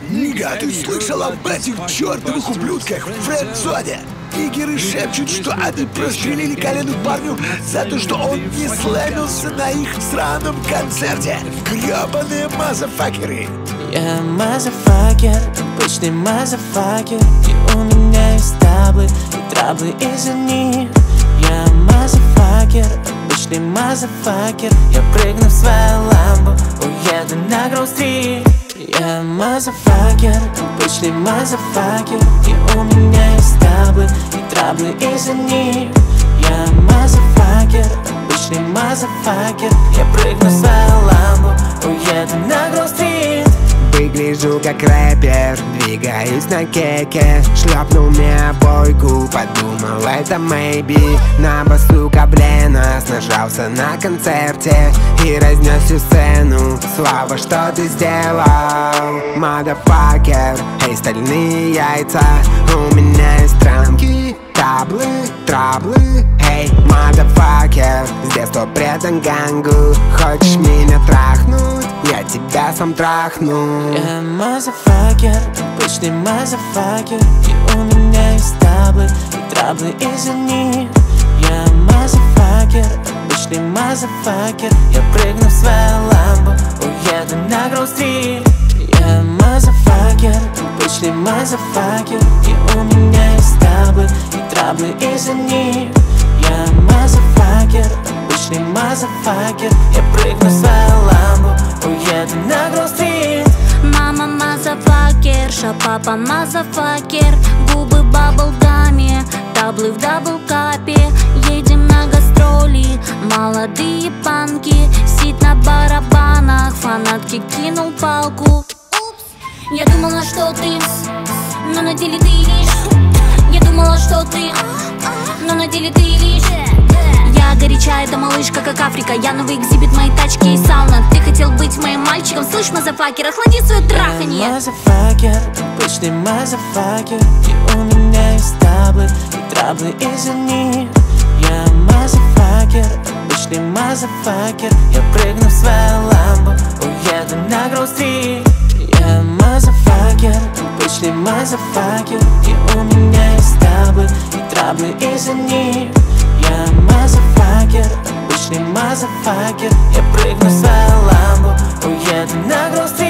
Нига, ты слышал об этих чертовых ублюдках в френд-зоне? Нигеры шепчут, что они прострелили колену парню за то, что он не слэмился на их сраном концерте. Гребаные мазафакеры. Я мазафакер, обычный мазафакер, и у меня есть таблы и траблы из-за них. Я мазафакер, обычный мазафакер, я прыгну в свою ламбу, уеду на Гроув-стрит. Я мазафакер, обычный мазафакер, и у меня есть таблы и траблы из-за них. Я мазафакер, обычный мазафакер, я прыгну в свою ламбу, уеду на Гроув-стрит. Выгляжу как рэпер, двигаюсь на кеке. Шлепнул мне обойку, подумал это maybe. На басу Кабленос нажался на концерте и разнес всю сцену. Слава, что ты сделал, motherfucker. Эй, стальные яйца, у меня есть трамки, таблы, траблы. Эй, motherfucker, с детства предан гангу. Хочешь меня трахнуть? Я тебя сам трахну. Я мазафакер, обычный мазафакер, и у меня есть таблы и траблы из-за них. Я мазафакер, обычный мазафакер, я прыгну в свою ламбу, уеду на Гроув-стрит. Я мазафакер, обычный мазафакер, и у меня есть таблы и траблы из-за них. Я мазафакер, обычный мазафакер, я прыгну в свою ламбу, уеду на Гроув-стрит. Мама мазафакерша, папа мазафакер, губы баблгами, таблы в даблкапе. Едем на гастроли, молодые панки, сидят на барабанах, фанатки кинул палку. Я думала, что ты, но на деле ты лишь. Я думала, что ты, но на деле ты лишь. Я горячая, эта малышка, как Африка. Я новый экзибит, мои тачки и сауна. Ты хотел быть моим мальчиком, слышь, мазафакер, охлади свое траханье. Я мазафакер, обычный мазафакер, и у меня есть таблы и траблы из-за них. Я мазафакер, обычный мазафакер, я прыгну в свою ламбу, уеду на Гроув-стрит. Я мазафакер, обычный мазафакер, и у меня есть таблы и траблы из-за них. Я мазафакер, обычный мазафакер, я прыгну в свою ламбу, уеду на Гроув-стрит.